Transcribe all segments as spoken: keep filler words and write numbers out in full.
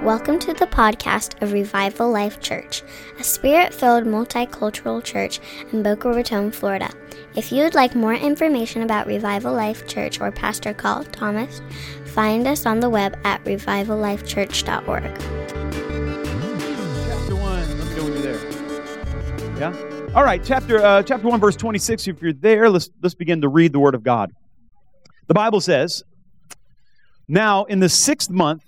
Welcome to the podcast of Revival Life Church, a spirit-filled multicultural church in Boca Raton, Florida. If you would like more information about Revival Life Church or Pastor Carl Thomas, find us on the web at revival life church dot org. Chapter one, let me know when you're there. Yeah? All right, chapter uh, chapter one, verse twenty-six. If you're there, let's let's begin to read the Word of God. The Bible says, "Now in the sixth month,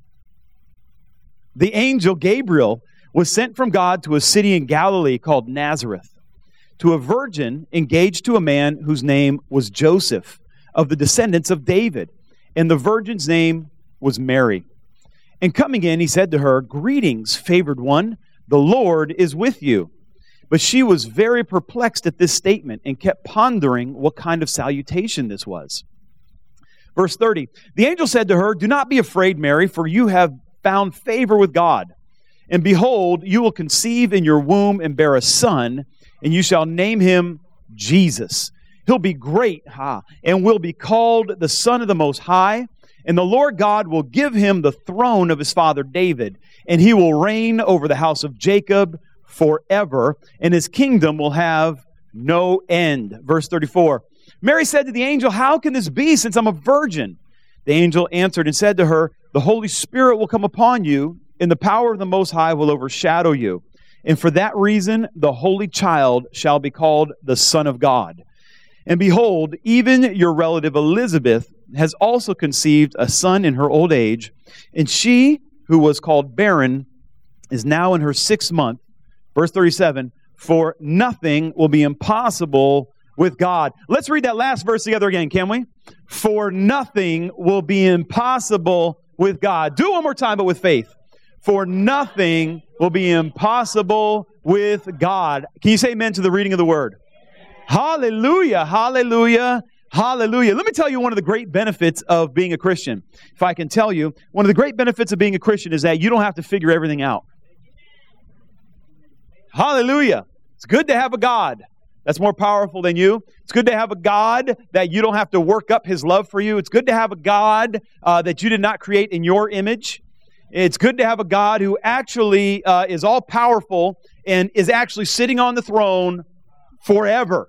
the angel Gabriel was sent from God to a city in Galilee called Nazareth, to a virgin engaged to a man whose name was Joseph, of the descendants of David. And the virgin's name was Mary. And coming in, he said to her, 'Greetings, favored one, the Lord is with you.' But she was very perplexed at this statement and kept pondering what kind of salutation this was." Verse thirty, "The angel said to her, 'Do not be afraid, Mary, for you have found favor with God. And behold, you will conceive in your womb and bear a son, and you shall name him Jesus. He'll be great, ha, and will be called the Son of the Most High. And the Lord God will give him the throne of his father David, and he will reign over the house of Jacob forever, and his kingdom will have no end." Verse thirty-four, "Mary said to the angel, 'How can this be, since I'm a virgin?' The angel answered and said to her, 'The Holy Spirit will come upon you, and the power of the Most High will overshadow you. And for that reason, the Holy Child shall be called the Son of God. And behold, even your relative Elizabeth has also conceived a son in her old age, and she, who was called barren, is now in her sixth month.'" Verse thirty-seven, "For nothing will be impossible with God." Let's read that last verse together again, can we? "For nothing will be impossible with God." Do it one more time, but with faith. "For nothing will be impossible with God." Can you say amen to the reading of the word? Hallelujah, hallelujah, hallelujah. Let me tell you one of the great benefits of being a Christian. If I can tell you, one of the great benefits of being a Christian is that you don't have to figure everything out. Hallelujah. It's good to have a God that's more powerful than you. It's good to have a God that you don't have to work up his love for you. It's good to have a God uh, that you did not create in your image. It's good to have a God who actually uh, is all powerful and is actually sitting on the throne forever.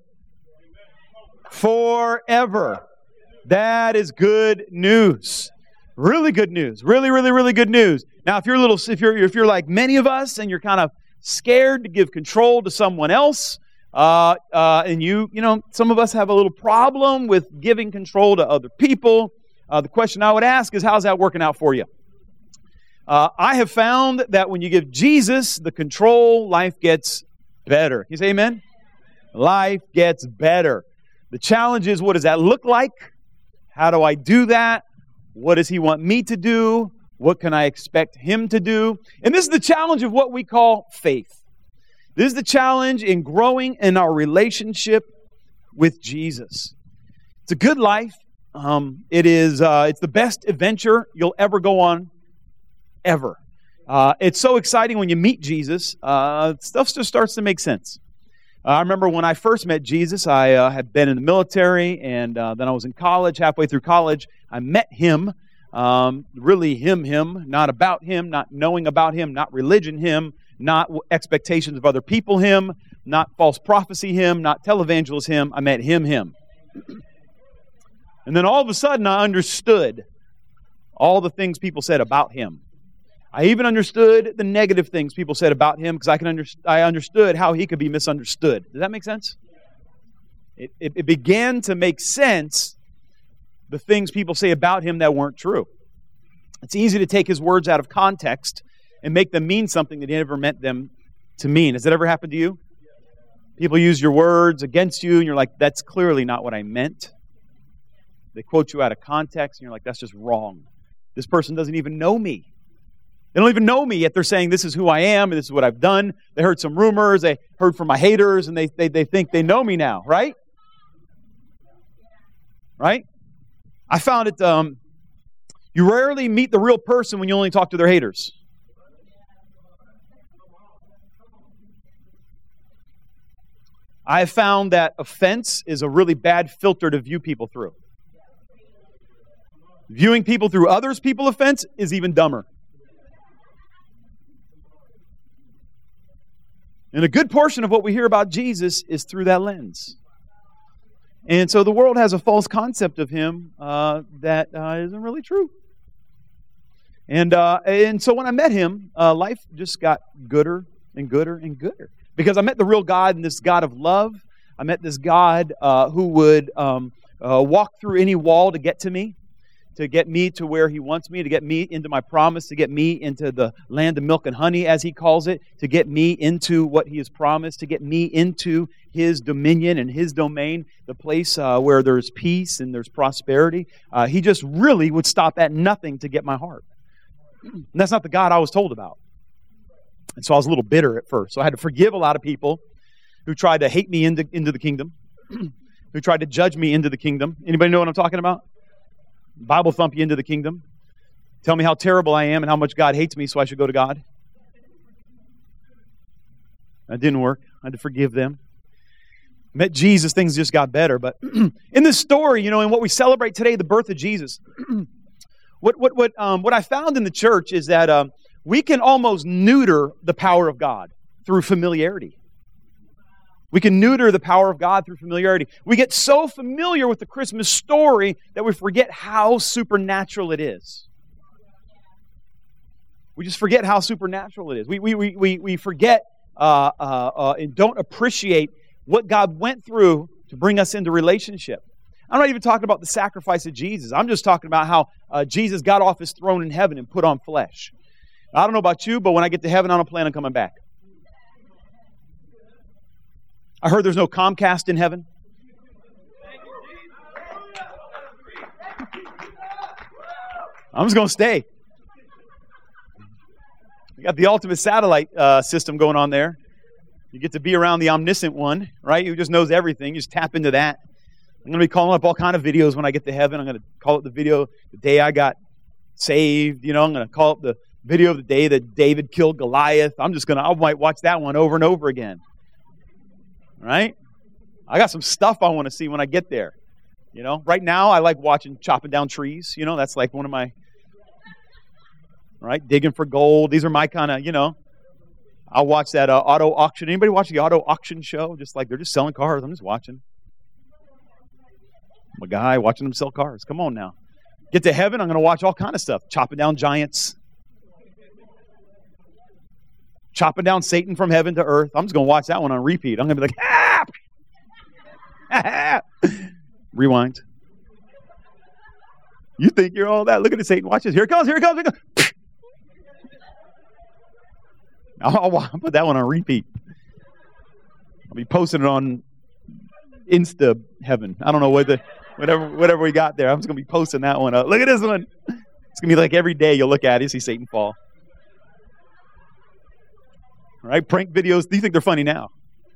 Forever. That is good news. Really good news. Really, really, really good news. Now, if you're a little, if you're if you're like many of us and you're kind of scared to give control to someone else, Uh, uh, and you, you know, some of us have a little problem with giving control to other people. Uh, the question I would ask is, how's that working out for you? Uh, I have found that when you give Jesus the control, life gets better. Can you say amen? Life gets better. The challenge is, what does that look like? How do I do that? What does he want me to do? What can I expect him to do? And this is the challenge of what we call faith. This is the challenge in growing in our relationship with Jesus. It's a good life. Um, it is. Uh, it's the best adventure you'll ever go on, ever. Uh, it's so exciting when you meet Jesus. Uh, stuff just starts to make sense. Uh, I remember when I first met Jesus, I uh, had been in the military, and uh, then I was in college. Halfway through college, I met him. Um, really him, him, not about him, not knowing about him, not religion him, not expectations of other people him, not false prophecy him, not televangelist him. I met him, him. And then all of a sudden I understood all the things people said about him. I even understood the negative things people said about him because I can under, I understood how he could be misunderstood. Does that make sense? It, it, it began to make sense, the things people say about him that weren't true. It's easy to take his words out of context and make them mean something that he never meant them to mean. Has that ever happened to you? People use your words against you, and you're like, that's clearly not what I meant. They quote you out of context, and you're like, that's just wrong. This person doesn't even know me. They don't even know me, yet they're saying this is who I am, and this is what I've done. They heard some rumors, they heard from my haters, and they, they, they think they know me now, right? Right? I found it, um, you rarely meet the real person when you only talk to their haters. I have found that offense is a really bad filter to view people through. Viewing people through others' people offense is even dumber. And a good portion of what we hear about Jesus is through that lens. And so the world has a false concept of him uh, that uh, isn't really true. And uh, and so when I met him, uh, life just got gooder and gooder and gooder. Because I met the real God and this God of love. I met this God uh, who would um, uh, walk through any wall to get to me, to get me to where he wants me, to get me into my promise, to get me into the land of milk and honey, as he calls it, to get me into what he has promised, to get me into his dominion and his domain, the place uh, where there's peace and there's prosperity. Uh, he just really would stop at nothing to get my heart. And that's not the God I was told about. And so I was a little bitter at first. So I had to forgive a lot of people who tried to hate me into, into the kingdom, who tried to judge me into the kingdom. Anybody know what I'm talking about? Bible thump you into the kingdom. Tell me how terrible I am and how much God hates me, so I should go to God. That didn't work. I had to forgive them. Met Jesus, things just got better. But in this story, you know, in what we celebrate today, the birth of Jesus, what what what um, what I found in the church is that um, we can almost neuter the power of God through familiarity. We can neuter the power of God through familiarity. We get so familiar with the Christmas story that we forget how supernatural it is. We just forget how supernatural it is. We we we we, we forget uh, uh, uh, and don't appreciate what God went through to bring us into relationship. I'm not even talking about the sacrifice of Jesus. I'm just talking about how uh, Jesus got off his throne in heaven and put on flesh. I don't know about you, but when I get to heaven, I don't plan on coming back. I heard there's no Comcast in heaven. I'm just going to stay. You got the ultimate satellite uh, system going on there. You get to be around the omniscient one, right? Who just knows everything. You just tap into that. I'm going to be calling up all kind of videos when I get to heaven. I'm going to call it the video the day I got saved. You know, I'm going to call it the video of the day that David killed Goliath. I'm just going to, I might watch that one over and over again. Right? I got some stuff I want to see when I get there. You know, right now I like watching chopping down trees. You know, that's like one of my, right? Digging for gold. These are my kind of, you know, I'll watch that uh, auto auction. Anybody watch the auto auction show? Just like they're just selling cars. I'm just watching. I'm a guy watching them sell cars. Come on now. Get to heaven, I'm going to watch all kind of stuff. Chopping down giants. Chopping down Satan from heaven to earth. I'm just going to watch that one on repeat. I'm going to be like, ah! Rewind. You think you're all that? Look at it, Satan. Watch this. Here it comes. Here it comes. Here it comes. I'll, I'll put that one on repeat. I'll be posting it on Insta heaven. I don't know what the whatever whatever we got there. I'm just going to be posting that one up. Look at this one. It's going to be like every day you'll look at it, you see Satan fall. All right, prank videos. Do you think they're funny now?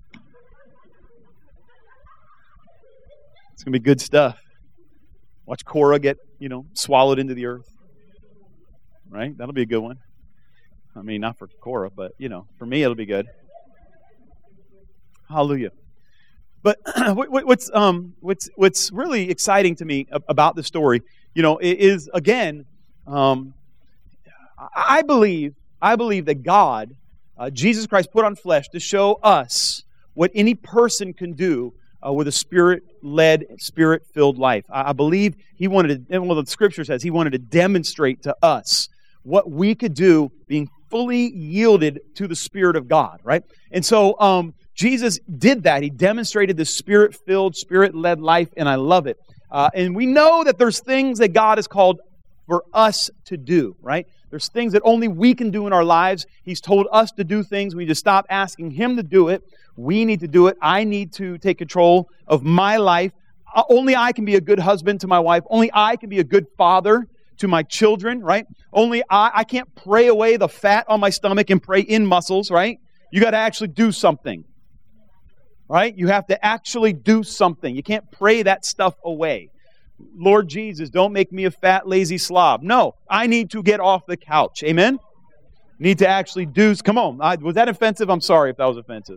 It's going to be good stuff. Watch Korah get, you know, swallowed into the earth. Right? That'll be a good one. I mean, not for Korah, but, you know, for me it'll be good. Hallelujah. But what's um what's what's really exciting to me about the story, you know, is again, um, I believe I believe that God, uh, Jesus Christ, put on flesh to show us what any person can do uh, with a spirit-led, spirit-filled life. I, I believe He wanted to, and well, the Scripture says He wanted to demonstrate to us what we could do, being fully yielded to the Spirit of God. Right, and so. Um, Jesus did that. He demonstrated the Spirit-filled, Spirit-led life, and I love it. Uh, and we know that there's things that God has called for us to do, right? There's things that only we can do in our lives. He's told us to do things. We just stop asking Him to do it. We need to do it. I need to take control of my life. Uh, only I can be a good husband to my wife. Only I can be a good father to my children, right? Only I, I can't pray away the fat on my stomach and pray in muscles, right? You got to actually do something. Right? You have to actually do something. You can't pray that stuff away. Lord Jesus, don't make me a fat, lazy slob. No, I need to get off the couch. Amen? Need to actually do. Come on. I, was that offensive? I'm sorry if that was offensive.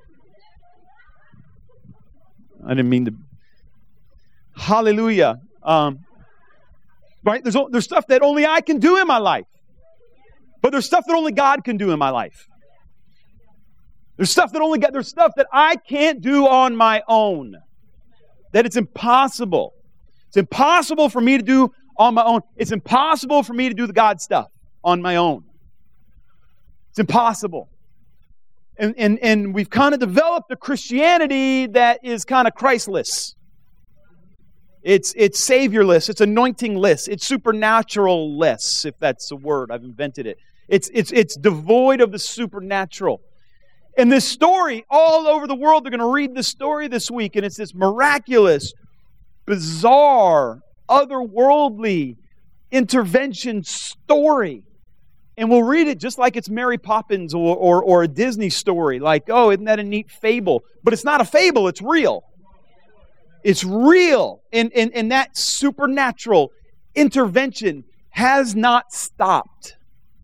I didn't mean to. Hallelujah. Um, right? There's, there's stuff that only I can do in my life. But there's stuff that only God can do in my life. There's stuff that only got, there's stuff that I can't do on my own. That it's impossible. It's impossible for me to do on my own. It's impossible for me to do the God stuff on my own. It's impossible. And, and, and we've kind of developed a Christianity that is kind of Christless. It's, it's Saviorless. It's anointingless. It's supernatural-less, if that's a word. I've invented it. It's, it's, it's devoid of the supernatural. And this story, all over the world, they're going to read this story this week, and it's this miraculous, bizarre, otherworldly intervention story. And we'll read it just like it's Mary Poppins or, or, or a Disney story. Like, oh, isn't that a neat fable? But it's not a fable, it's real. It's real. And, and, and that supernatural intervention has not stopped.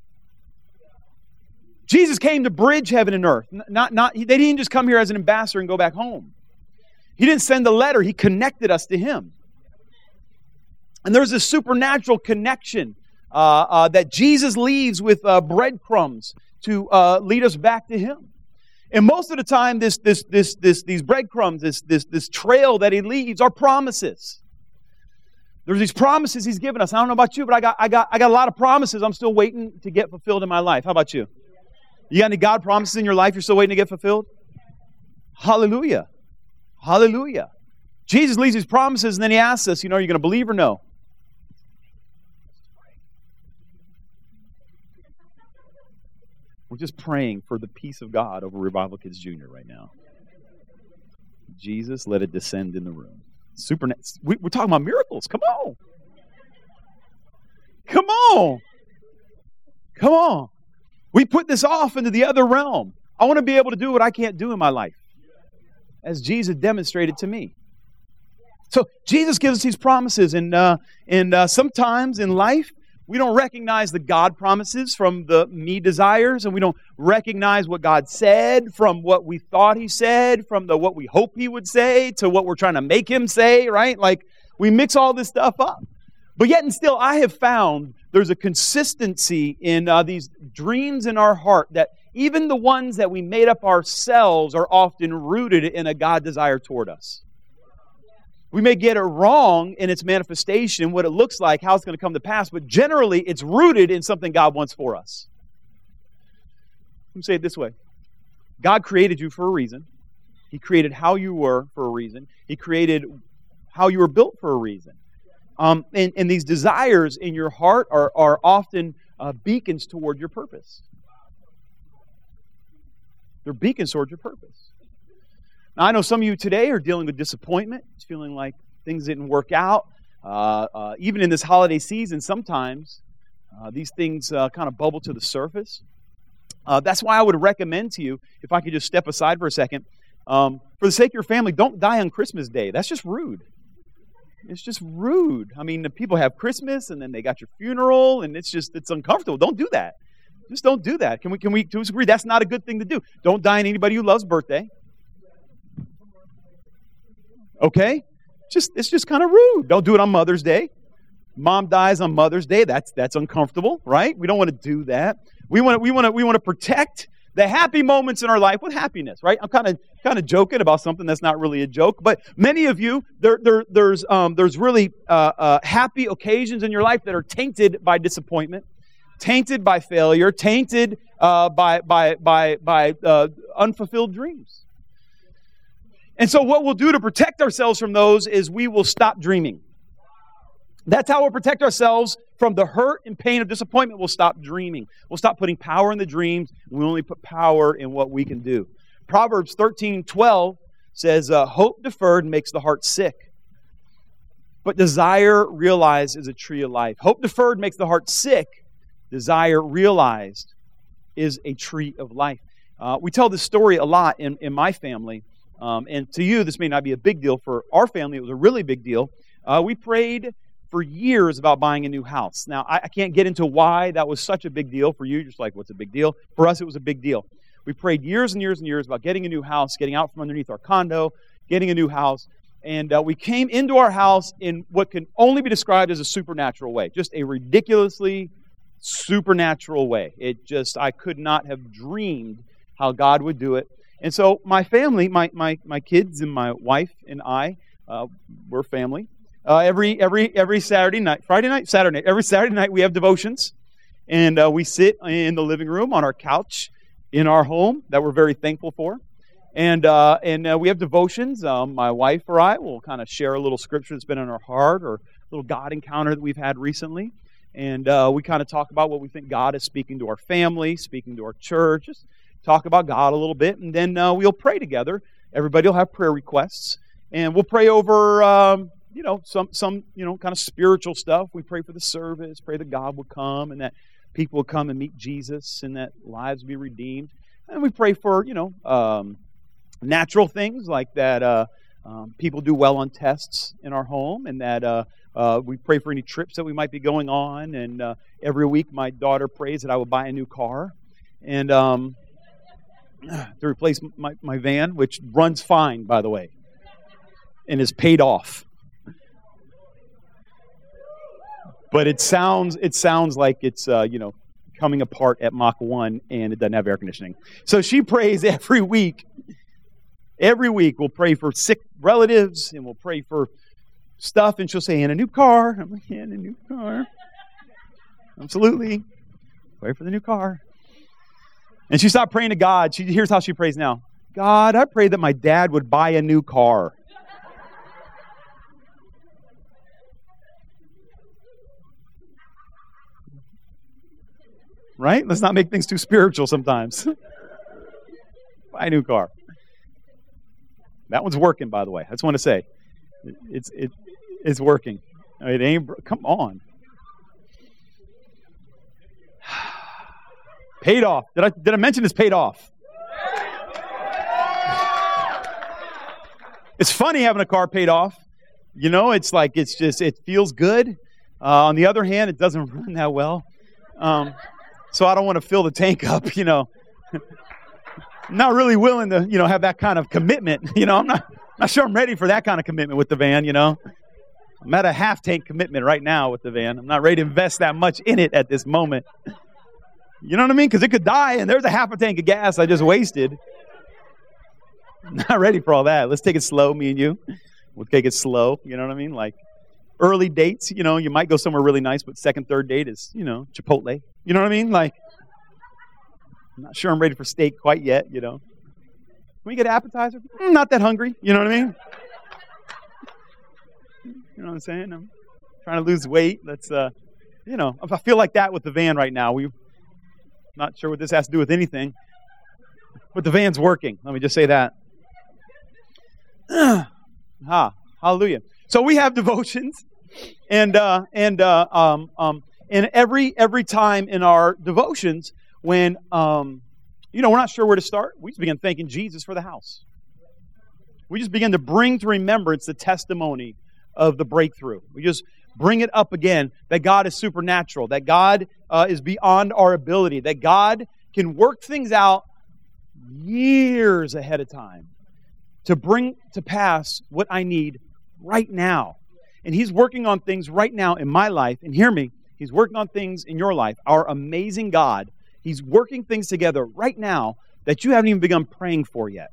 Jesus came to bridge heaven and earth. Not, not, they didn't just come here as an ambassador and go back home. He didn't send a letter. He connected us to Him. And there's this supernatural connection uh, uh, that Jesus leaves with uh, breadcrumbs to uh, lead us back to Him. And most of the time, this, this, this, this, these breadcrumbs, this, this, this trail that He leaves are promises. There's these promises He's given us. I don't know about you, but I got, I got, I got a lot of promises I'm still waiting to get fulfilled in my life. How about you? You got any God promises in your life you're still waiting to get fulfilled? Hallelujah. Hallelujah. Jesus leaves His promises and then He asks us, you know, are you going to believe or no? We're just praying for the peace of God over Revival Kids Junior right now. Jesus, let it descend in the room. Supernatural. We, we're talking about miracles. Come on. Come on. Come on. We put this off into the other realm. I want to be able to do what I can't do in my life, as Jesus demonstrated to me. So Jesus gives us these promises, and uh, and uh, sometimes in life we don't recognize the God promises from the me desires, and we don't recognize what God said from what we thought He said, from the what we hope He would say to what we're trying to make Him say. Right? Like we mix all this stuff up. But yet and still, I have found there's a consistency in uh, these dreams in our heart that even the ones that we made up ourselves are often rooted in a God desire toward us. We may get it wrong in its manifestation, what it looks like, how it's going to come to pass, but generally it's rooted in something God wants for us. Let me say it this way. God created you for a reason. He created how you were for a reason. He created how you were built for a reason. Um, and, and these desires in your heart are, are often uh, beacons toward your purpose. They're beacons toward your purpose. Now, I know some of you today are dealing with disappointment, feeling like things didn't work out. Uh, uh, even in this holiday season, sometimes uh, these things uh, kind of bubble to the surface. Uh, that's why I would recommend to you, if I could just step aside for a second, um, for the sake of your family, don't die on Christmas Day. That's just rude. It's just rude. I mean, the people have Christmas and then they got your funeral and it's just, it's uncomfortable. Don't do that. Just don't do that. Can we, can we to agree that's not a good thing to do? Don't die on anybody who loves birthday. Okay? Just, it's just kind of rude. Don't do it on Mother's Day. Mom dies on Mother's Day. That's, that's uncomfortable, right? We don't want to do that. We want to, we want to, we want to protect the happy moments in our life with happiness, right? I'm kind of kind of joking about something that's not really a joke, but many of you, there, there, there's um, there's really uh, uh, happy occasions in your life that are tainted by disappointment, tainted by failure, tainted uh, by by by by uh, unfulfilled dreams. And so, what we'll do to protect ourselves from those is we will stop dreaming. That's how we'll protect ourselves from the hurt and pain of disappointment. We'll stop dreaming. We'll stop putting power in the dreams. We only put power in what we can do. Proverbs thirteen twelve says, uh, hope deferred makes the heart sick, but desire realized is a tree of life. Hope deferred makes the heart sick. Desire realized is a tree of life. Uh, we tell this story a lot in, in my family. Um, and to you, this may not be a big deal. For our family, it was a really big deal. Uh, we prayed for years about buying a new house. Now, I, I can't get into why that was such a big deal for you. Just like, what's a big deal? For us, it was a big deal. We prayed years and years and years about getting a new house, getting out from underneath our condo, getting a new house. And uh, we came into our house in what can only be described as a supernatural way. Just a ridiculously supernatural way. It just, I could not have dreamed how God would do it. And so my family, my my my kids and my wife and I, uh, we're family. Uh, every every every Saturday night, Friday night, Saturday night, every Saturday night we have devotions, and uh, we sit in the living room on our couch in our home that we're very thankful for, and uh, and uh, we have devotions. Um, my wife or I will kind of share a little scripture that's been in our heart, or a little God encounter that we've had recently, and uh, we kind of talk about what we think God is speaking to our family, speaking to our church. Just talk about God a little bit, and then uh, we'll pray together. Everybody will have prayer requests, and we'll pray over. Um, You know, some, some, you know, kind of spiritual stuff. We pray for the service, pray that God will come and that people will come and meet Jesus and that lives will be redeemed. And we pray for, you know, um, natural things like that uh, um, people do well on tests in our home, and that uh, uh, we pray for any trips that we might be going on. And uh, every week my daughter prays that I will buy a new car and um, to replace my, my van, which runs fine, by the way, and is paid off. But it sounds it sounds like it's uh, you know coming apart at Mach one, and it doesn't have air conditioning. So she prays every week. Every week we'll pray for sick relatives, and we'll pray for stuff, and she'll say, "And a new car." I'm like, "Yeah, and a new car." Absolutely, pray for the new car. And she stopped praying to God. She here's how she prays now: God, I pray that my dad would buy a new car. Right? Let's not make things too spiritual sometimes. Buy a new car. That one's working, by the way. I just want to say. It's it, it's working. It ain't, come on. Paid off. Did I, did I mention it's paid off? It's funny having a car paid off. You know, it's like, it's just, it feels good. Uh, on the other hand, it doesn't run that well. Um, So I don't want to fill the tank up, you know. I'm not really willing to, you know, have that kind of commitment. You know, I'm not, not sure I'm ready for that kind of commitment with the van, you know. I'm at a half tank commitment right now with the van. I'm not ready to invest that much in it at this moment. You know what I mean? Because it could die, and there's a half a tank of gas I just wasted. I'm not ready for all that. Let's take it slow, me and you. We'll take it slow, you know what I mean? Like early dates, you know, you might go somewhere really nice, but second, third date is, you know, Chipotle. You know what I mean? Like, I'm not sure I'm ready for steak quite yet, you know. Can we get an appetizer? I'm not that hungry, you know what I mean? You know what I'm saying? I'm trying to lose weight. Let's, uh, you know, I feel like that with the van right now. We're not sure what this has to do with anything, but the van's working. Let me just say that. Ha, hallelujah. So we have devotions, and uh, and uh, um, um, and every every time in our devotions, when um, you know we're not sure where to start, we just begin thanking Jesus for the house. We just begin to bring to remembrance the testimony of the breakthrough. We just bring it up again that God is supernatural, that God uh, is beyond our ability, that God can work things out years ahead of time to bring to pass what I need right now. And He's working on things right now in my life. And hear me, He's working on things in your life. Our amazing God, He's working things together right now that you haven't even begun praying for yet.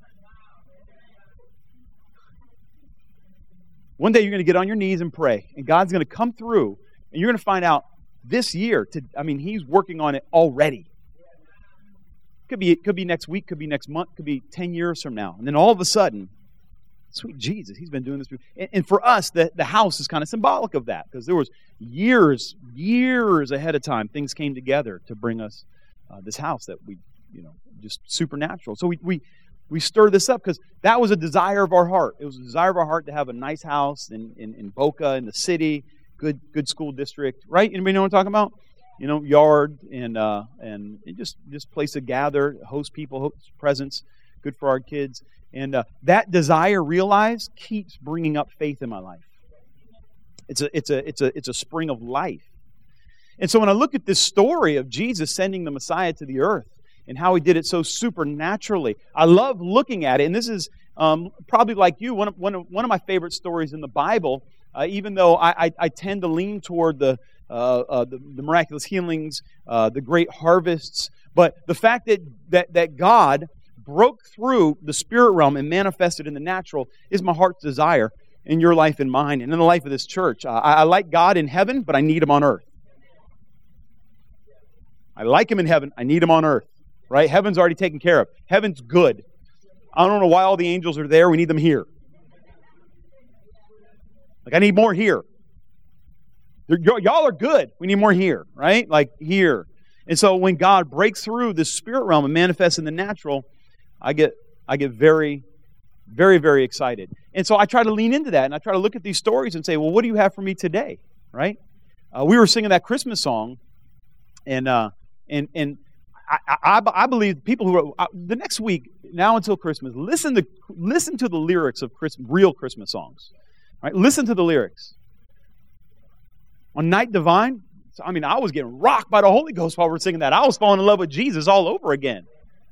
One day you're going to get on your knees and pray, and God's going to come through, and you're going to find out this year, to, I mean, He's working on it already. Could be, it could be next week, could be next month, could be ten years from now. And then all of a sudden, sweet Jesus, He's been doing this. And, and for us, the, the house is kind of symbolic of that, because there was years, years ahead of time, things came together to bring us uh, this house that we, you know, just supernatural. So we we we stir this up because that was a desire of our heart. It was a desire of our heart to have a nice house in, in, in Boca, in the city, good good school district, right? Anybody know what I'm talking about? You know, yard and uh, and just just place to gather, host people, host presence, good for our kids. And uh, that desire realized keeps bringing up faith in my life. It's a it's a it's a it's a spring of life. And so when I look at this story of Jesus sending the Messiah to the earth and how He did it so supernaturally, I love looking at it. And this is um, probably like you, one of, one of one of my favorite stories in the Bible. Uh, even though I, I I tend to lean toward the uh, uh, the, the miraculous healings, uh, the great harvests, but the fact that that that God broke through the spirit realm and manifested in the natural is my heart's desire in your life and mine and in the life of this church. Uh, I, I like God in heaven, but I need Him on earth. I like Him in heaven. I need Him on earth. Right? Heaven's already taken care of. Heaven's good. I don't know why all the angels are there. We need them here. Like, I need more here. You're, y'all are good. We need more here, right? Like here. And so when God breaks through this spirit realm and manifests in the natural, I get I get very, very, very excited. And so I try to lean into that, and I try to look at these stories and say, well, what do you have for me today, right? Uh, we were singing that Christmas song, and uh, and and I, I, I believe people who are, uh, the next week, now until Christmas, listen to listen to the lyrics of Christ, real Christmas songs, right? Listen to the lyrics. On Night Divine, I mean, I was getting rocked by the Holy Ghost while we were singing that. I was falling in love with Jesus all over again.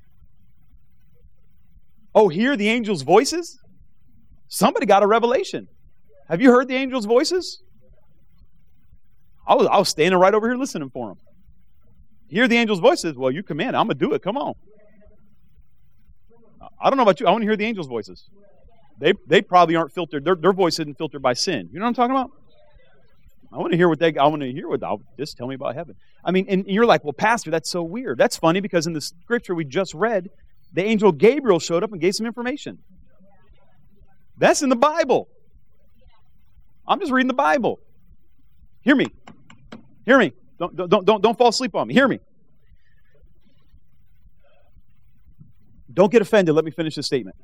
Oh, hear the angels' voices? Somebody got a revelation. Have you heard the angels' voices? I was, I was standing right over here listening for them. Hear the angels' voices? Well, you command. I'm going to do it. Come on. I don't know about you. I want to hear the angels' voices. They they probably aren't filtered. Their, their voice isn't filtered by sin. You know what I'm talking about? I want to hear what they. I want to hear what. I'll, just tell me about heaven. I mean, and you're like, well, Pastor, that's so weird. That's funny because in the scripture we just read, the angel Gabriel showed up and gave some information. That's in the Bible. I'm just reading the Bible. Hear me. Hear me. Don't don't don't don't fall asleep on me. Hear me. Don't get offended. Let me finish this statement.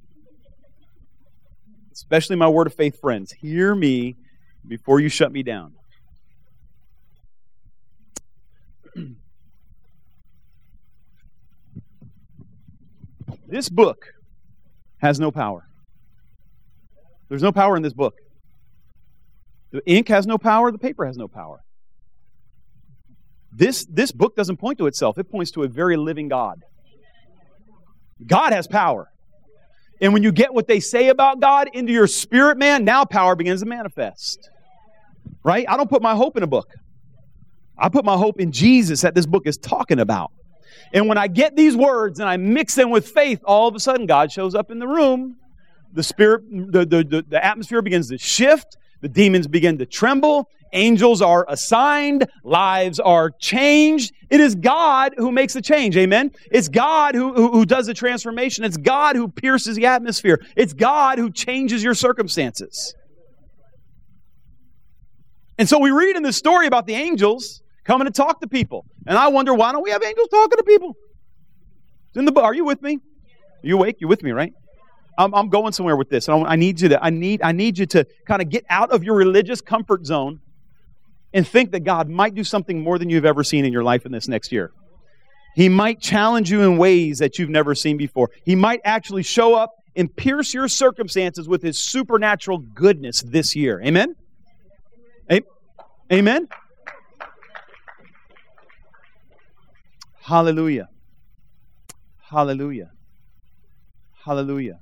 Especially my word of faith friends. Hear me before you shut me down. This book has no power. There's no power in this book. The ink has no power. The paper has no power. This, this book doesn't point to itself. It points to a very living God. God has power. And when you get what they say about God into your spirit, man, now power begins to manifest. Right? I don't put my hope in a book. I put my hope in Jesus that this book is talking about. And when I get these words and I mix them with faith, all of a sudden God shows up in the room. The spirit, the, the, the, the atmosphere begins to shift. The demons begin to tremble. Angels are assigned. Lives are changed. It is God who makes the change. Amen? It's God who, who, who does the transformation. It's God who pierces the atmosphere. It's God who changes your circumstances. And so we read in this story about the angels coming to talk to people. And I wonder, why don't we have angels talking to people? It's in the book. Are you with me? Are you awake? You're with me, right? I'm, I'm going somewhere with this. And I, I need you to, I need, I need you to kind of get out of your religious comfort zone and think that God might do something more than you've ever seen in your life in this next year. He might challenge you in ways that you've never seen before. He might actually show up and pierce your circumstances with His supernatural goodness this year. Amen? Amen? Hallelujah. Hallelujah. Hallelujah.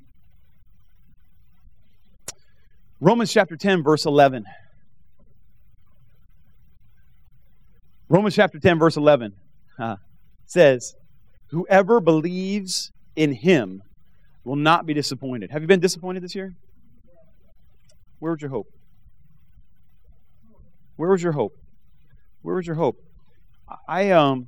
Romans chapter ten, verse eleven. Romans chapter ten, verse eleven uh, says, whoever believes in Him will not be disappointed. Have you been disappointed this year? Where was your hope? Where was your hope? Where was your hope? I um.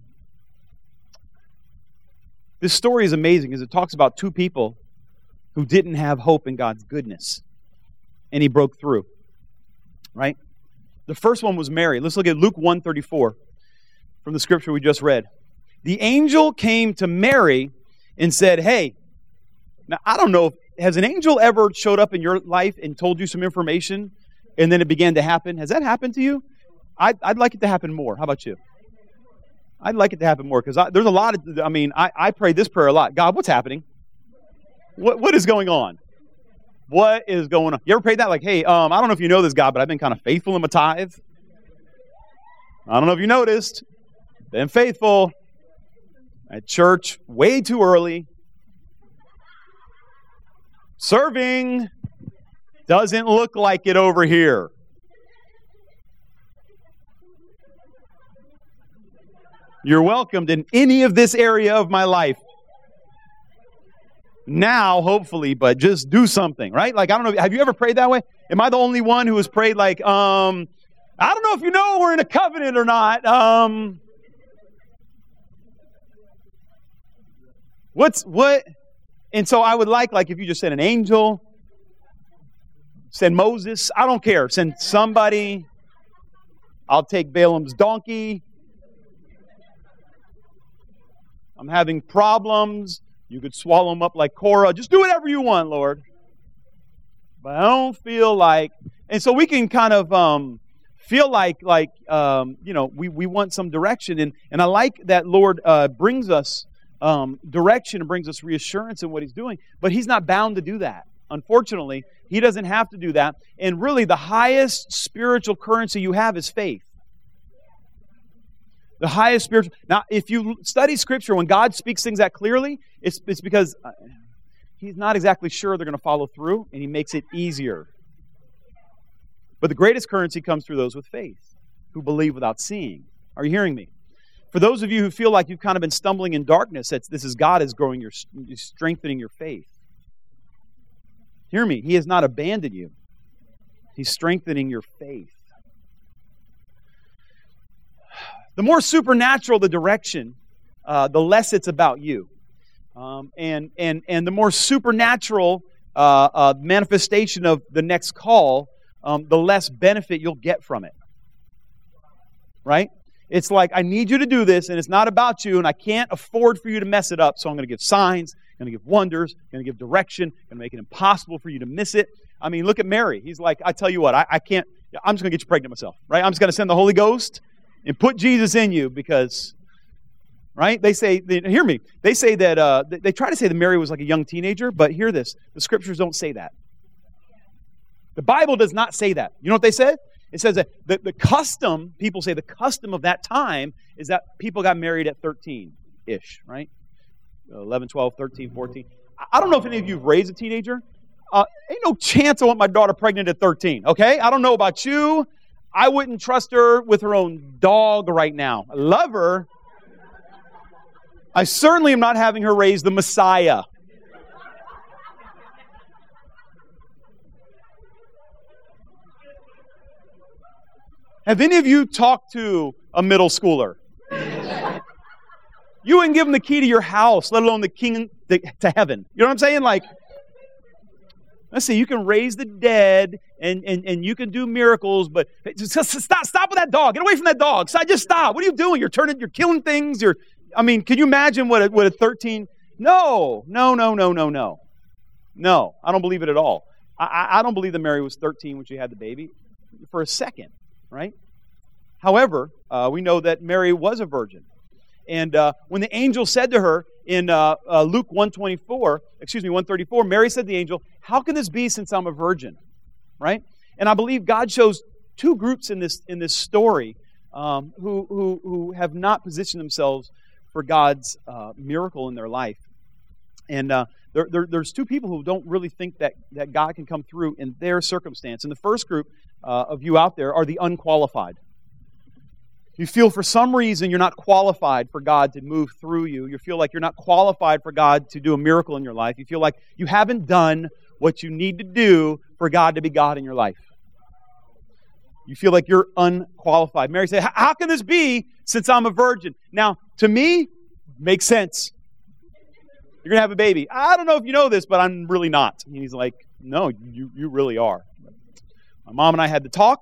This story is amazing because it talks about two people who didn't have hope in God's goodness, and He broke through. Right? The first one was Mary. Let's look at Luke one thirty-four from the scripture we just read. The angel came to Mary and said, "Hey, now I don't know if has an angel ever showed up in your life and told you some information, and then it began to happen? Has that happened to you? I'd, I'd like it to happen more. How about you? I'd like it to happen more because there's a lot of, I mean, I, I pray this prayer a lot. God, what's happening? What What is going on? What is going on? You ever prayed that? Like, hey, um, I don't know if you know this, God, but I've been kind of faithful in my tithe. I don't know if you noticed. Been faithful at church way too early. Serving doesn't look like it over here. You're welcomed in any of this area of my life. now, hopefully, but just do something, right? Like, I don't know, have you ever prayed that way? Am I the only one who has prayed like, um, I don't know if you know we're in a covenant or not. Um, what's, what? And so I would like, like, if you just send an angel, send Moses, I don't care, send somebody. I'll take Balaam's donkey. I'm having problems. You could swallow them up like Korah. Just do whatever you want, Lord. But I don't feel like... And so we can kind of um, feel like, like um, you know, we, we want some direction. And, and I like that Lord uh, brings us um, direction and brings us reassurance in what He's doing. But He's not bound to do that. Unfortunately, He doesn't have to do that. And really, the highest spiritual currency you have is faith. The highest spiritual... Now, if you study Scripture, when God speaks things that clearly, it's, it's because He's not exactly sure they're going to follow through, and He makes it easier. But the greatest currency comes through those with faith, who believe without seeing. Are you hearing me? For those of you who feel like you've kind of been stumbling in darkness, that's, this is God is growing your, strengthening your faith. Hear me. He has not abandoned you. He's strengthening your faith. The more supernatural the direction, uh, the less it's about you. Um, and, and, and the more supernatural uh, uh, manifestation of the next call, um, the less benefit you'll get from it. Right? It's like, I need you to do this, and it's not about you, and I can't afford for you to mess it up, so I'm going to give signs, I'm going to give wonders, I'm going to give direction, I'm going to make it impossible for you to miss it. I mean, look at Mary. He's like, I tell you what, I, I can't, I'm just going to get you pregnant myself. Right? I'm just going to send the Holy Ghost and put Jesus in you because, right? They say, they, hear me, they say that, uh, they, they try to say that Mary was like a young teenager, but hear this, the Scriptures don't say that. The Bible does not say that. You know what they said? It says that the, the custom, people say the custom of that time is that people got married at thirteen-ish, right? eleven, twelve, thirteen, fourteen. I don't know if any of you have raised a teenager. Uh, ain't no chance I want my daughter pregnant at thirteen, okay? I don't know about you. I wouldn't trust her with her own dog right now. I love her. I certainly am not having her raise the Messiah. Have any of you talked to a middle schooler? You wouldn't give them the key to your house, let alone the key to heaven. You know what I'm saying? Like, let's see, you can raise the dead and, and, and you can do miracles, but stop stop with that dog. Get away from that dog. So just stop. What are you doing? You're turning, you're killing things. You're, I mean, can you imagine what a, what a thirteen? No, no, no, no, no, no. No, I don't believe it at all. I, I don't believe that Mary was thirteen when she had the baby for a second, right? However, uh, we know that Mary was a virgin. And uh, when the angel said to her in uh, uh, Luke one twenty-four, excuse me, one thirty-four, Mary said to the angel, "How can this be since I'm a virgin?" Right? And I believe God shows two groups in this in this story um, who, who who have not positioned themselves for God's uh, miracle in their life. And uh, there, there, there's two people who don't really think that, that God can come through in their circumstance. And the first group uh, of you out there are the unqualified. You feel for some reason you're not qualified for God to move through you. You feel like you're not qualified for God to do a miracle in your life. You feel like you haven't done what you need to do for God to be God in your life. You feel like you're unqualified. Mary said, "How can this be since I'm a virgin?" Now, to me, makes sense. You're going to have a baby. I don't know if you know this, but I'm really not. And he's like, "No, you, you really are." My mom and I had the talk.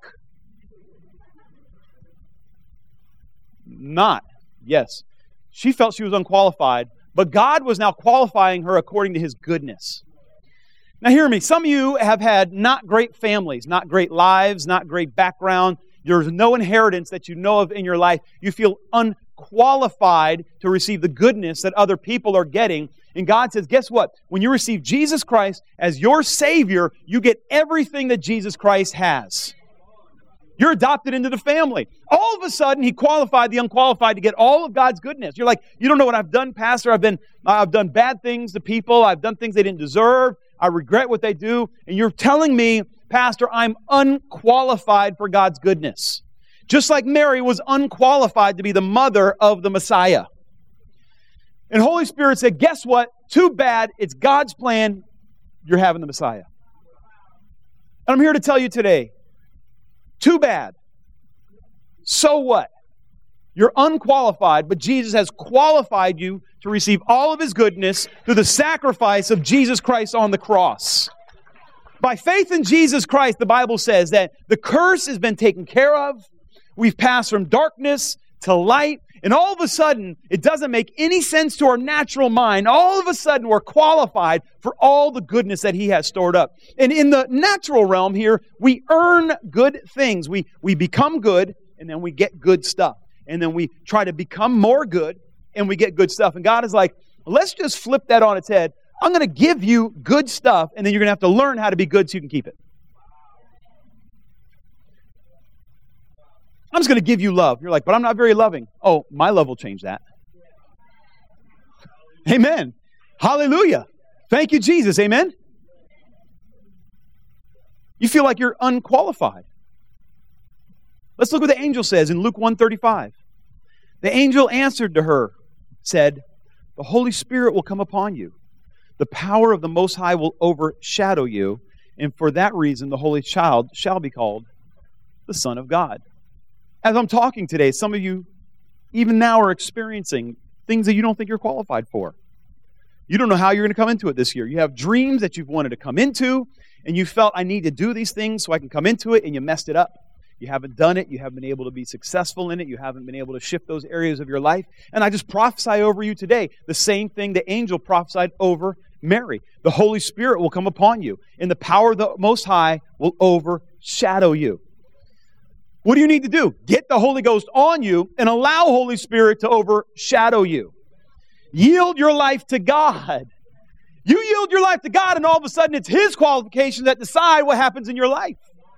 Not. Yes. She felt she was unqualified, but God was now qualifying her according to His goodness. Now hear me. Some of you have had not great families, not great lives, not great background. There's no inheritance that you know of in your life. You feel unqualified to receive the goodness that other people are getting. And God says, guess what? When you receive Jesus Christ as your Savior, you get everything that Jesus Christ has. You're adopted into the family. All of a sudden, He qualified the unqualified to get all of God's goodness. You're like, you don't know what I've done, Pastor. I've been, I've done bad things to people. I've done things they didn't deserve. I regret what they do. And you're telling me, Pastor, I'm unqualified for God's goodness. Just like Mary was unqualified to be the mother of the Messiah. And Holy Spirit said, guess what? Too bad. It's God's plan. You're having the Messiah. And I'm here to tell you today, too bad. So what? You're unqualified, but Jesus has qualified you to receive all of His goodness through the sacrifice of Jesus Christ on the cross. By faith in Jesus Christ, the Bible says that the curse has been taken care of. We've passed from darkness to light. And all of a sudden, it doesn't make any sense to our natural mind. All of a sudden, we're qualified for all the goodness that He has stored up. And in the natural realm here, we earn good things. We, we become good, and then we get good stuff. And then we try to become more good, and we get good stuff. And God is like, let's just flip that on its head. I'm going to give you good stuff, and then you're going to have to learn how to be good so you can keep it. I'm just going to give you love. You're like, but I'm not very loving. Oh, my love will change that. Amen. Hallelujah. Thank you, Jesus. Amen. You feel like you're unqualified. Let's look what the angel says in Luke one thirty-five. The angel answered to her, said, the Holy Spirit will come upon you. The power of the Most High will overshadow you, and for that reason the Holy Child shall be called the Son of God. As I'm talking today, some of you, even now, are experiencing things that you don't think you're qualified for. You don't know how you're going to come into it this year. You have dreams that you've wanted to come into, and you felt, I need to do these things so I can come into it, and you messed it up. You haven't done it. You haven't been able to be successful in it. You haven't been able to shift those areas of your life. And I just prophesy over you today the same thing the angel prophesied over Mary. The Holy Spirit will come upon you, and the power of the Most High will overshadow you. What do you need to do? Get the Holy Ghost on you and allow Holy Spirit to overshadow you. Yield your life to God. You yield your life to God, and all of a sudden it's His qualifications that decide what happens in your life.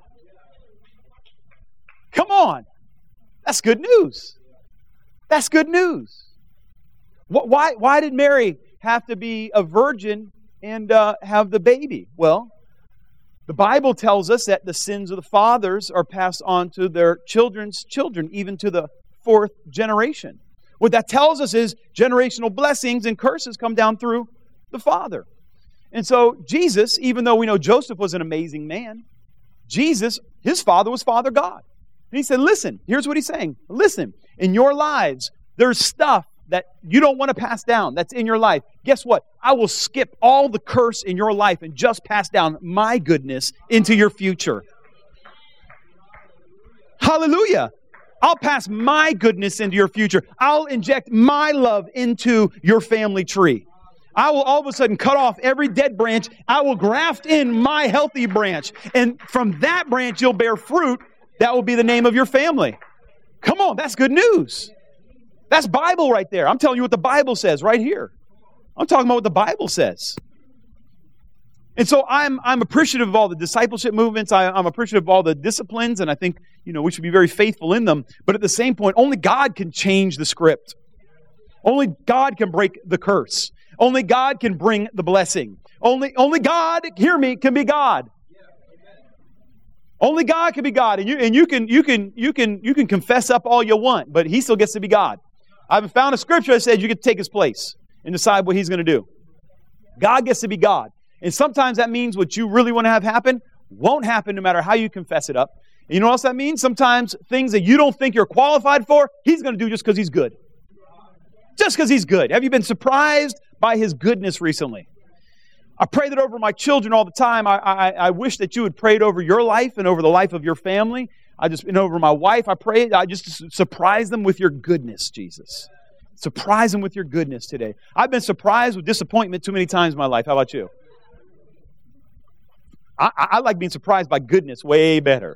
Come on. That's good news. That's good news. Why, why did Mary have to be a virgin and uh, have the baby? Well, the Bible tells us that the sins of the fathers are passed on to their children's children, even to the fourth generation. What that tells us is generational blessings and curses come down through the father. And so Jesus, even though we know Joseph was an amazing man, Jesus, his father was Father God. And He said, listen, here's what He's saying. Listen, in your lives, there's stuff that you don't want to pass down that's in your life. Guess what? I will skip all the curse in your life and just pass down my goodness into your future. Hallelujah. I'll pass my goodness into your future. I'll inject my love into your family tree. I will all of a sudden cut off every dead branch. I will graft in my healthy branch. And from that branch, you'll bear fruit. That will be the name of your family. Come on, that's good news. That's Bible right there. I'm telling you what the Bible says right here. I'm talking about what the Bible says. And so I'm I'm appreciative of all the discipleship movements. I, I'm appreciative of all the disciplines, and I think, you know, we should be very faithful in them. But at the same point, only God can change the script. Only God can break the curse. Only God can bring the blessing. Only, only God, hear me, can be God. Only God can be God. And you and you can you can you can you can confess up all you want, but He still gets to be God. I haven't found a scripture that says you get to take His place and decide what He's going to do. God gets to be God. And sometimes that means what you really want to have happen won't happen no matter how you confess it up. And you know what else that means? Sometimes things that you don't think you're qualified for, He's going to do just because He's good. Just because He's good. Have you been surprised by His goodness recently? I pray that over my children all the time. I, I, I wish that you would pray it over your life and over the life of your family. I just, and over my wife, I pray, I just surprise them with your goodness, Jesus. Surprise them with your goodness today. I've been surprised with disappointment too many times in my life. How about you? I, I like being surprised by goodness way better.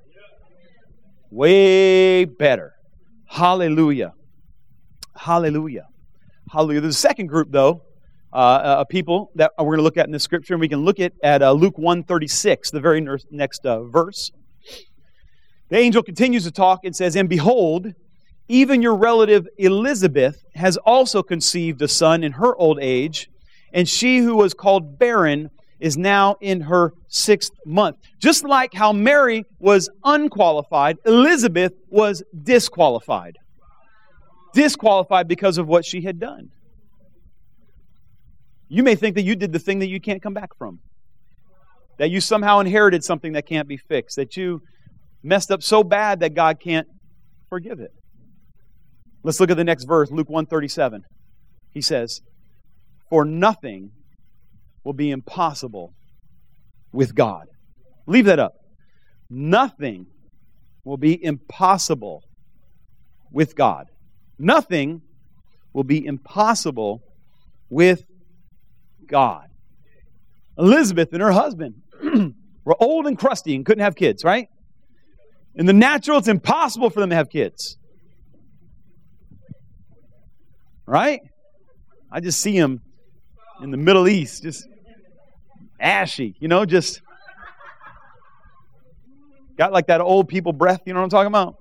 Way better. Hallelujah. Hallelujah. Hallelujah. There's a second group, though, uh, of people that we're going to look at in this scripture, and we can look at, at uh, Luke one thirty-six, the very next uh, verse. The angel continues to talk and says, and behold, even your relative Elizabeth has also conceived a son in her old age, and she who was called barren is now in her sixth month. Just like how Mary was unqualified, Elizabeth was disqualified. Disqualified because of what she had done. You may think that you did the thing that you can't come back from. That you somehow inherited something that can't be fixed. That you messed up so bad that God can't forgive it. Let's look at the next verse, Luke one thirty-seven. He says, "For nothing will be impossible with God." Leave that up. Nothing will be impossible with God. Nothing will be impossible with God. Elizabeth and her husband were old and crusty and couldn't have kids, right? In the natural, it's impossible for them to have kids. Right? I just see them in the Middle East, just ashy, you know, just got like that old people breath, you know what I'm talking about?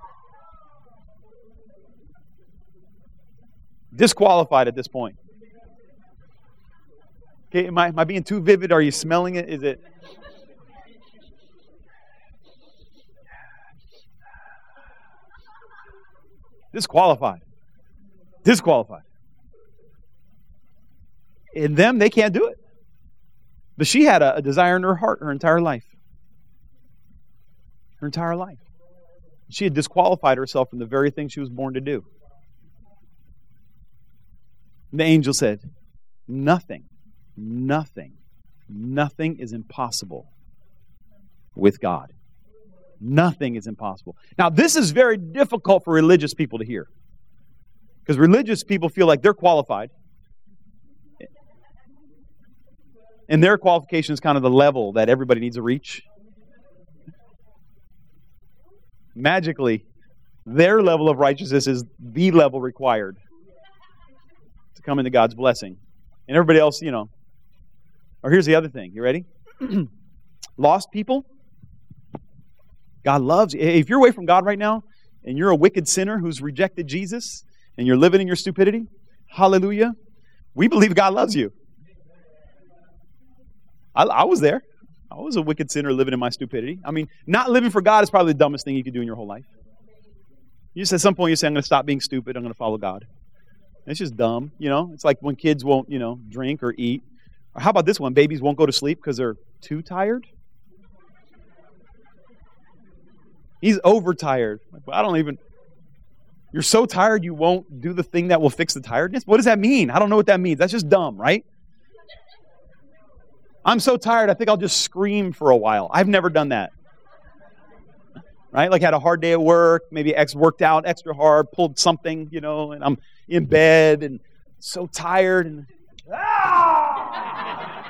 Disqualified at this point. Okay, am I, am I being too vivid? Are you smelling it? Is it? Disqualified. Disqualified. In them, they can't do it. But she had a, a desire in her heart her entire life. Her entire life. She had disqualified herself from the very thing she was born to do. And the angel said, nothing, nothing, nothing is impossible with God. Nothing is impossible. Now, this is very difficult for religious people to hear. Because religious people feel like they're qualified. And their qualification is kind of the level that everybody needs to reach. Magically, their level of righteousness is the level required to come into God's blessing. And everybody else, you know. Or here's the other thing. You ready? Lost people. God loves you. If you're away from God right now, and you're a wicked sinner who's rejected Jesus, and you're living in your stupidity, hallelujah, we believe God loves you. I, I was there. I was a wicked sinner living in my stupidity. I mean, not living for God is probably the dumbest thing you could do in your whole life. You just at some point you say, I'm going to stop being stupid. I'm going to follow God. It's just dumb, you know. It's like when kids won't, you know, drink or eat. Or how about this one? Babies won't go to sleep because they're too tired. He's overtired. Like, well, I don't even... You're so tired you won't do the thing that will fix the tiredness? What does that mean? I don't know what that means. That's just dumb, right? I'm so tired, I think I'll just scream for a while. I've never done that. Right? Like had a hard day at work, maybe ex worked out extra hard, pulled something, you know, and I'm in bed and so tired and ah!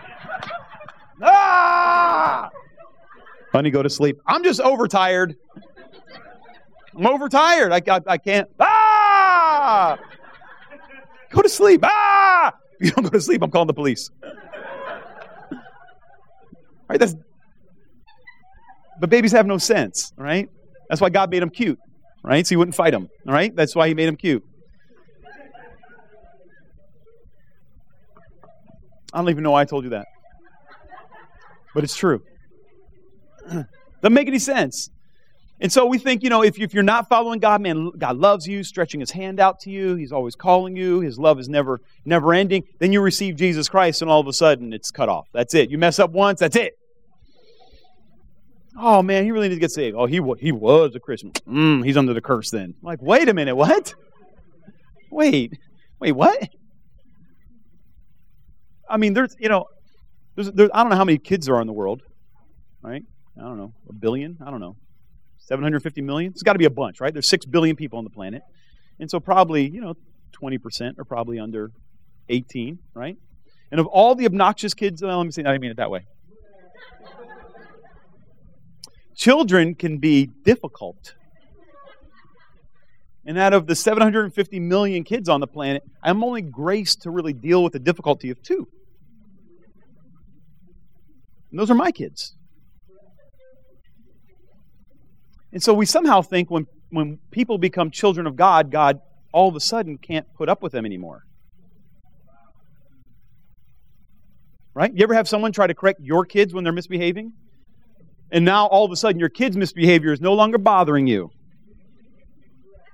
Ah! Honey, go to sleep. I'm just overtired. I'm overtired. I, I, I can't. Ah! Go to sleep. Ah! If you don't go to sleep, I'm calling the police. Right? That's, but babies have no sense, right? That's why God made them cute, right? So he wouldn't fight them, all right? That's why he made them cute. I don't even know why I told you that. But it's true. Doesn't make any sense. And so we think, you know, if, if you're not following God, man, God loves you, stretching his hand out to you. He's always calling you. His love is never, never ending. Then you receive Jesus Christ and all of a sudden it's cut off. That's it. You mess up once, that's it. Oh, man, he really needs to get saved. Oh, he, he was a Christian. Mm, he's under the curse then. I'm like, wait a minute, what? Wait, wait, what? I mean, there's, you know, there's, there's, I don't know how many kids there are in the world, right? I don't know, a billion? I don't know. seven hundred fifty million? It's got to be a bunch, right? There's six billion people on the planet. And so probably, you know, twenty percent are probably under eighteen, right? And of all the obnoxious kids, well, let me say, I didn't mean it that way. Children can be difficult. And out of the seven hundred fifty million kids on the planet, I'm only graced to really deal with the difficulty of two. And those are my kids. And so we somehow think when, when people become children of God, God all of a sudden can't put up with them anymore. Right? You ever have someone try to correct your kids when they're misbehaving? And now all of a sudden your kid's misbehavior is no longer bothering you.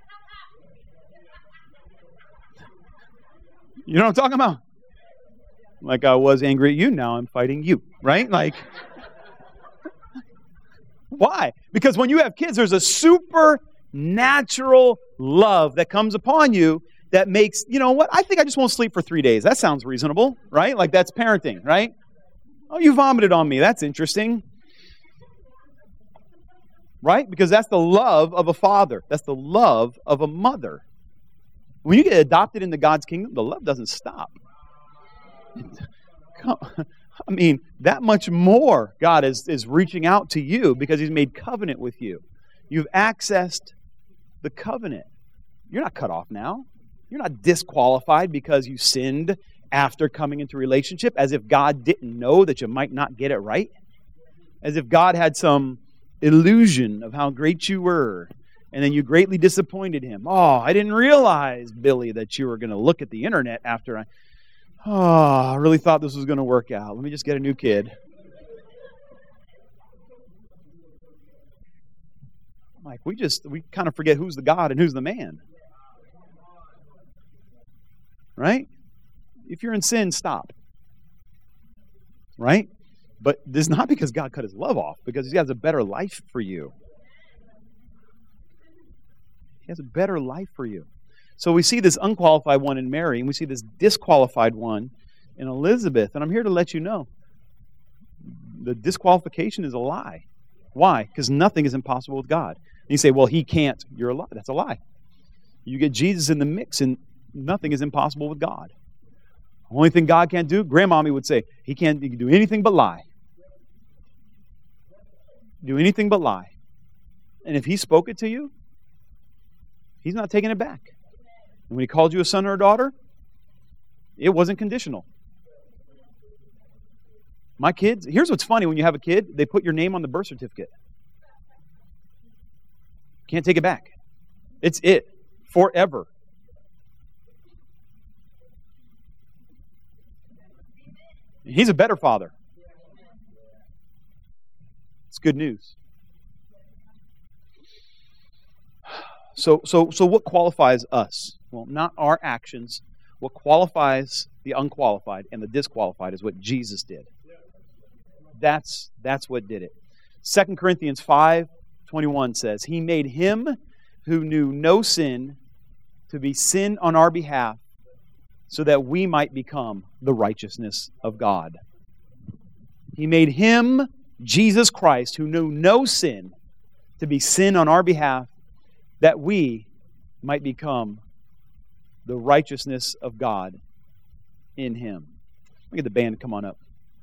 You know what I'm talking about? Like I was angry at you, now I'm fighting you, right? Like, why? Because when you have kids, there's a supernatural love that comes upon you that makes, you know what, I think I just won't sleep for three days. That sounds reasonable, right? Like that's parenting, right? Oh, you vomited on me. That's interesting. Right? Because that's the love of a father. That's the love of a mother. When you get adopted into God's kingdom, the love doesn't stop. I mean, that much more God is, is reaching out to you because He's made covenant with you. You've accessed the covenant. You're not cut off now. You're not disqualified because you sinned after coming into relationship, as if God didn't know that you might not get it right. As if God had some illusion of how great you were, and then you greatly disappointed Him. Oh, I didn't realize, Billy, that you were going to look at the internet after I... Oh, I really thought this was going to work out. Let me just get a new kid. Like, we just, we kind of forget who's the God and who's the man. Right? If you're in sin, stop. Right? But this is not because God cut His love off, because He has a better life for you. He has a better life for you. So we see this unqualified one in Mary, and we see this disqualified one in Elizabeth. And I'm here to let you know, the disqualification is a lie. Why? Because nothing is impossible with God. And you say, well, He can't. You're a lie. That's a lie. You get Jesus in the mix, and nothing is impossible with God. The only thing God can't do, Grandmommy would say, He can't he can do anything but lie. Do anything but lie. And if He spoke it to you, He's not taking it back. And when He called you a son or a daughter, it wasn't conditional. My kids, here's what's funny when you have a kid, they put your name on the birth certificate. Can't take it back. It's it. Forever. He's a better father. It's good news. So, so, so what qualifies us? Well, not our actions. What qualifies the unqualified and the disqualified is what Jesus did. That's, that's what did it. Second Corinthians five twenty-one says, He made Him who knew no sin to be sin on our behalf, so that we might become the righteousness of God. He made Him, Jesus Christ, who knew no sin, to be sin on our behalf, that we might become the righteousness of God in Him. Let me get the band to come on up.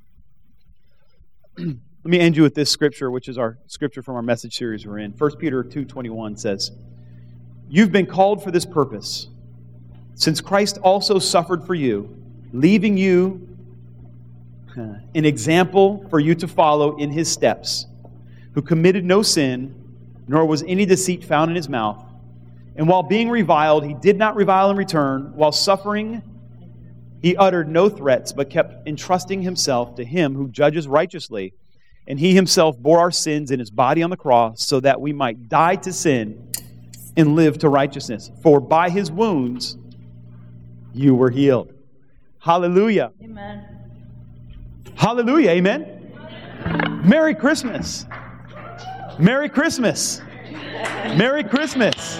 Let me end you with this scripture, which is our scripture from our message series we're in. First Peter two twenty-one says, You've been called for this purpose, since Christ also suffered for you, leaving you an example for you to follow in His steps, who committed no sin, nor was any deceit found in His mouth. And while being reviled, He did not revile in return. While suffering, He uttered no threats, but kept entrusting Himself to Him who judges righteously. And He Himself bore our sins in His body on the cross, so that we might die to sin and live to righteousness. For by His wounds you were healed. Hallelujah. Amen. Hallelujah. Amen. Amen. Merry Christmas. Merry Christmas. Merry Christmas.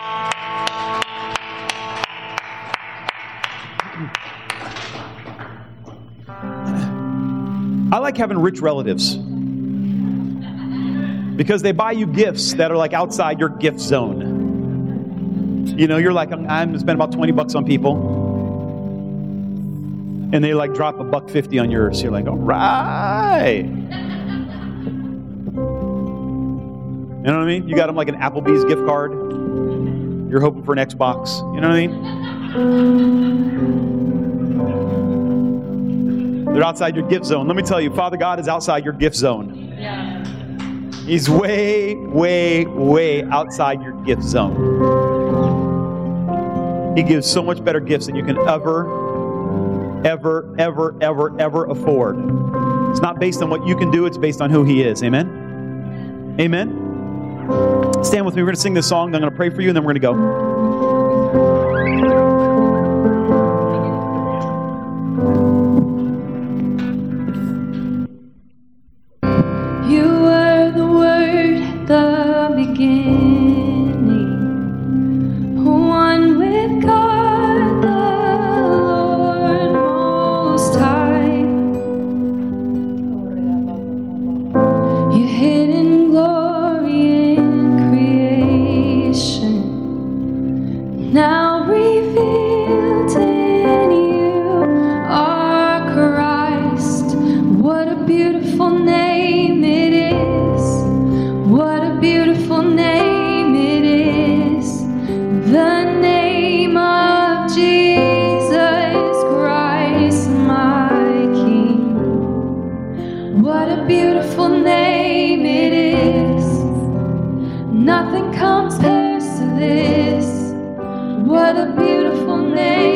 I like having rich relatives because they buy you gifts that are like outside your gift zone. You know, you're like, I'm going to spend about twenty bucks on people. And they like drop a buck fifty on yours. You're like, all right. You know what I mean? You got them like an Applebee's gift card. You're hoping for an Xbox. You know what I mean? They're outside your gift zone. Let me tell you, Father God is outside your gift zone. Yeah. He's way, way, way outside your gift zone. He gives so much better gifts than you can ever ever, ever, ever, ever afford. It's not based on what you can do. It's based on who He is. Amen? Amen? Stand with me. We're going to sing this song. Then I'm going to pray for you, and then we're going to go. now revealed in you are Christ. What a beautiful name it is. What a beautiful name it is. The name of Jesus Christ, my King. What a beautiful name it is. Nothing compares to this. What a beautiful name.